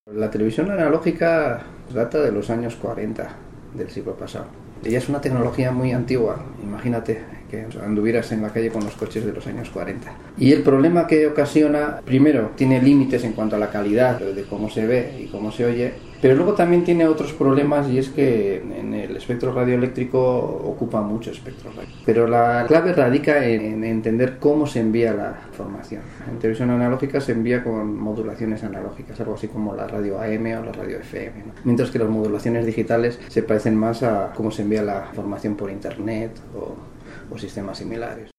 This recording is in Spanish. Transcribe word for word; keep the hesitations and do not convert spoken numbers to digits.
La televisión analógica data de los años cuarenta del siglo pasado. Ella es una tecnología muy antigua, imagínate que anduvieras en la calle con los coches de los años cuarenta. Y el problema que ocasiona, primero, tiene límites en cuanto a la calidad de cómo se ve y cómo se oye, pero luego también tiene otros problemas, y es que en el espectro radioeléctrico ocupa mucho espectro radio. Pero la clave radica en entender cómo se envía la información. En televisión analógica se envía con modulaciones analógicas, algo así como la radio A M o la radio F M, ¿no? Mientras que las modulaciones digitales se parecen más a cómo se envía la información por internet o, o sistemas similares.